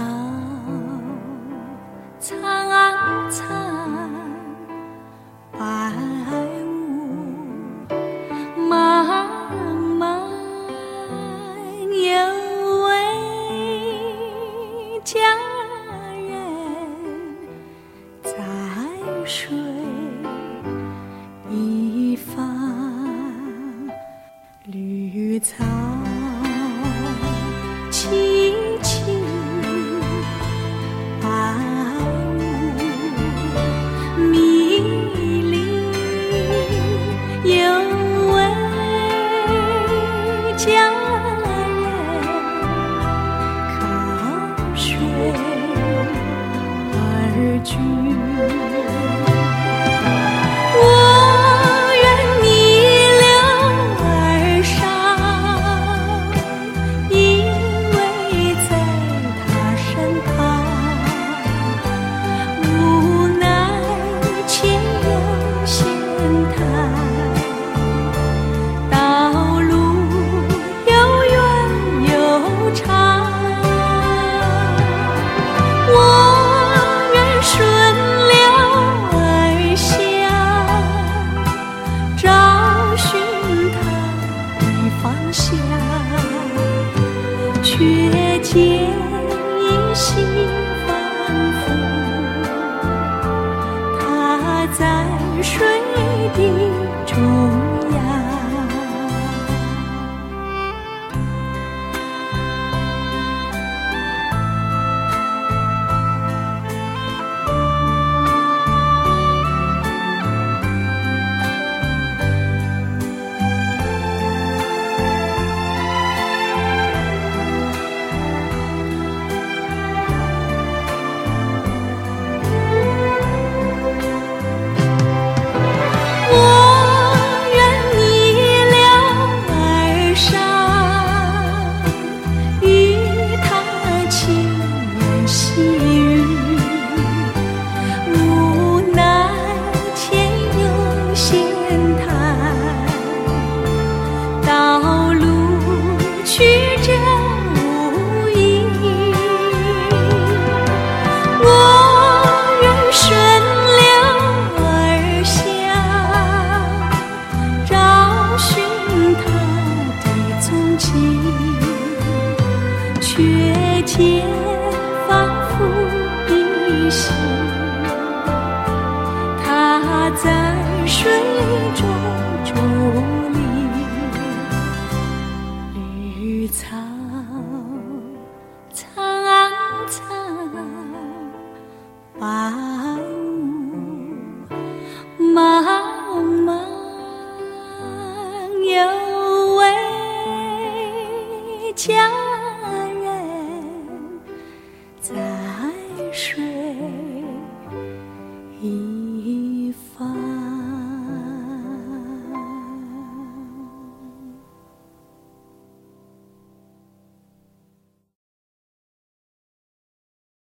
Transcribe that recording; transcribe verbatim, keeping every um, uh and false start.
苍苍白雾，茫茫有位佳人在水一方，绿草萋萋白雾迷离，有位佳人靠水而居。我愿逆流而上，依偎在他身旁，无奈情有险滩，道路又远又长，我愿顺流而下，找寻他的方向，却见依稀仿佛他在水的中央。我愿逆流而上，与他情缘细语，无奈天有险滩，道路曲折无依，我愿顺流而下，找寻他的踪迹，却见仿佛依稀他在水中伫立，绿草苍苍白雾茫茫，有位佳人在水一方。